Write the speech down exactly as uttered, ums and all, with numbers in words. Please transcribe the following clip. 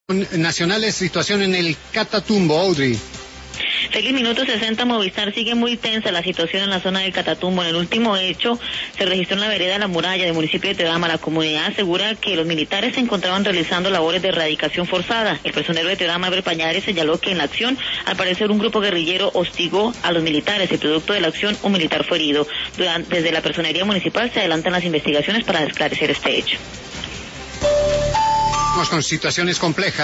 Nacionales, situación en el Catatumbo, Audrey. Feliz, minuto sesenta, Movistar sigue muy tensa la situación en la zona del Catatumbo. En el último hecho se registró en la vereda de La Muralla del municipio de Teorama. La comunidad asegura que los militares se encontraban realizando labores de erradicación forzada. El personero de Teorama, Albert Pañares, señaló que en la acción, al parecer, un grupo guerrillero hostigó a los militares y producto de la acción un militar fue herido. Durante, desde la personería municipal se adelantan las investigaciones para esclarecer este hecho. Vamos con situaciones complejas.